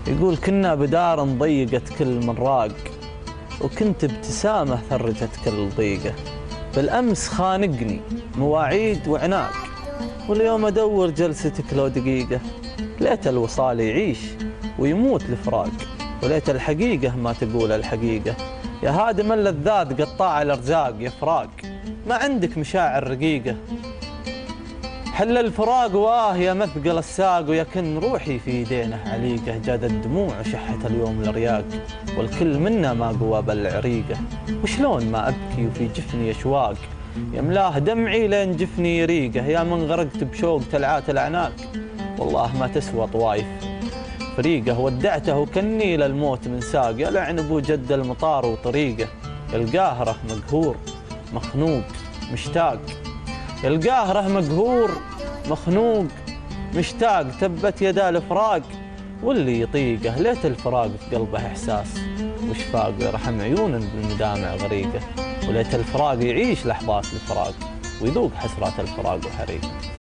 يقول كنا بدار ضيقت كل من راق، وكنت ابتسامة ثرجت كل ضيقة. بالأمس خانقني مواعيد وعناق، واليوم أدور جلستك لو دقيقة. ليت الوصال يعيش ويموت الفراق، وليت الحقيقة ما تقول الحقيقة. يا هادم اللذات قطاع الأرزاق يا فراق، ما عندك مشاعر رقيقة. حل الفراق يا مثقل الساق، ويكن روحي في يدينه عليقة. جاد الدموع وشحت اليوم الرياق، والكل منا ما قوى بالعريقة. وشلون ما أبكي وفي جفني أشواق، يملاه دمعي لين جفني يريقه. يا من غرقت بشوق تلعات الأعناق، والله ما تسوى طوايف فريقه. ودعته وكني للموت من ساق، يا لعن ابو جد المطار وطريقه. القاهرة مقهور مخنوق مشتاق، القاهرة مقهور مخنوق مشتاق. تبت يدا الفراق واللي يطيقه، ليت الفراق في قلبه إحساس وشفاق. يرحم عيون بالمدامع غريقه، وليت الفراق يعيش لحظات الفراق، ويذوق حسرات الفراق وحريقه.